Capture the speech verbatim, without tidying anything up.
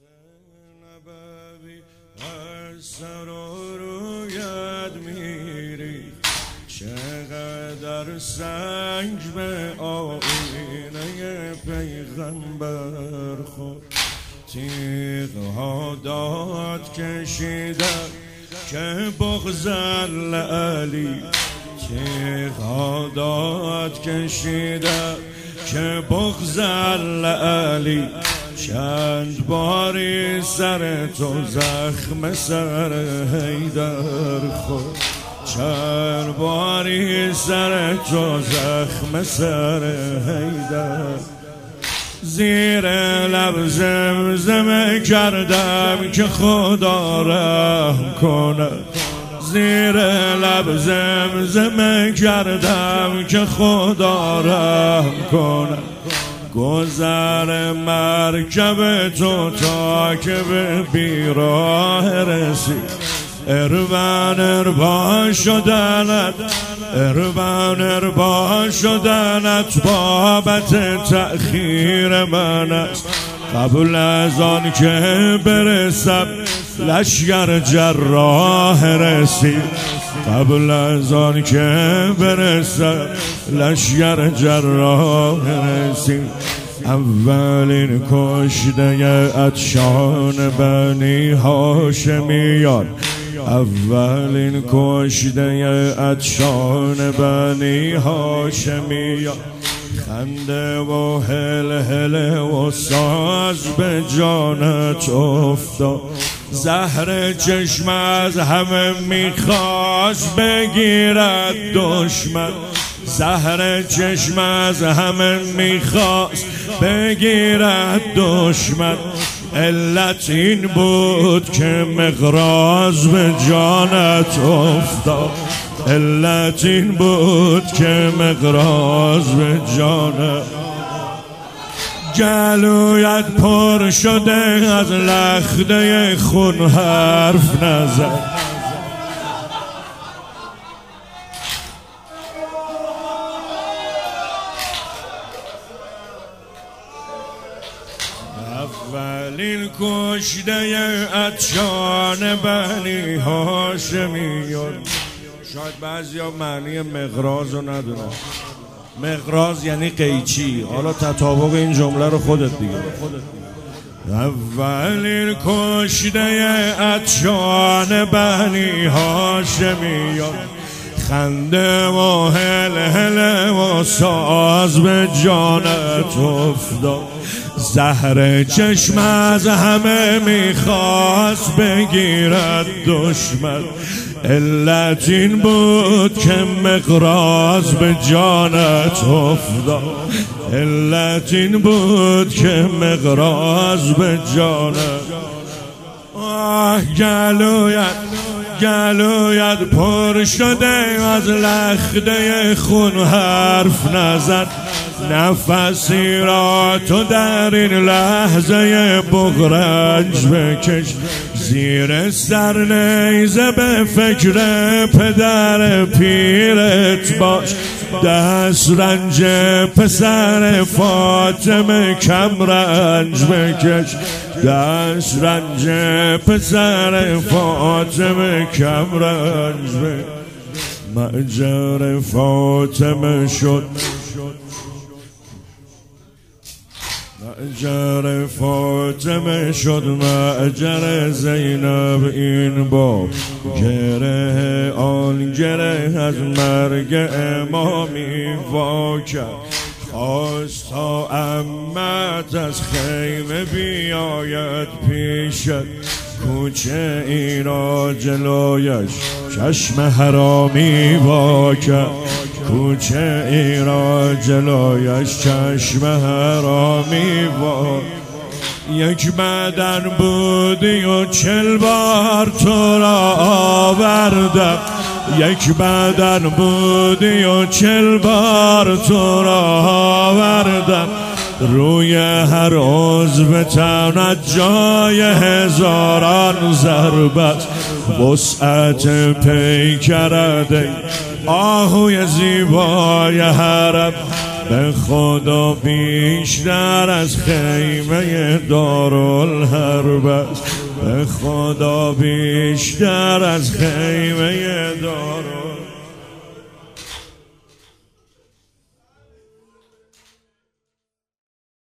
نبوی از سر و رویت میری، چقدر سنگ به آینه پیغمبر خود. تیغ ها داد کشیدن که بغض علی، تیغ ها داد کشیدن که بغض علی. چند باری سر تو زخم سر حیدر خود، چند باری سر تو زخم سر حیدر. زیر لب زمزمه کردم که خدا رحم کنه، زیر لب زمزمه کردم که خدا رحم کنه. گذر مرکب تو تا که به بیراه رسید، اربن اربا شدنت، اربن اربا شدنت بابت تأخیر من است. قبل از آن که برسم لشگر جراح رسید، قبل از آن که برسم لشگر جراح رسید. اولین کشته عطشان بنی هاشمیان، اولین کشته عطشان بنی هاشمیان. خنده و هل هل و ساز به جانت افتاد، زهر چشم از همه میخواست بگیرد دشمن، زهر چشم از همه میخواست بگیرد دشمن. علت این بود که مقراض به جانت افتاد، علت این بود که مقراض به جانت. گلویت پر شده از لخته خون حرف نزد، اولین کشته عطشان بنی هاشمیان. شاید بعضی ها معنی مقراض رو ندونن. مقراض یعنی قیچی. حالا تطابق این جمله رو خودت دیگه. اولین کشته عطشان بنی هاشمیان. خنده و هل هل و ساز به جانت افتاد، زهر چشم از همه میخواست بگیرد دشمن. علت این بود که مقراض به جانت افتاد، علت این بود که مقراض به جانت. آه گلویت گلویت پر شده از لخته خون حرف نزد، نفسی را تو در این لحظه بغرنج بکش. زیر سر نیزه به فکر پدر پیرت باش، دست رنج پسر فاطمه کم رنج بکش، دست رنج پسر فاطمه کم رنج بکش. مأجر فاطمه شد، مأجر فاطمه شد مأجر زینب این بار. گره آن گره از مرگ امامی وا کرد، خواست تا عمت از خیمه بیاید پیشت. کوچه ای را جلویش چشم حرامی وا کرد، کوچه ای را جلویش چشم حرامی وا. یک بدن بودی و چل بار تو را آوردم، یک بدن بودی و چل بار تو را آوردم. روی هر عضو تنت جای هزاران ضربت، وسعت پیکرت آهوی زیبای حرم. به خدا بیشتر از خیمه دارالحرب است، به خدا بیشتر از خیمه دارالحرب.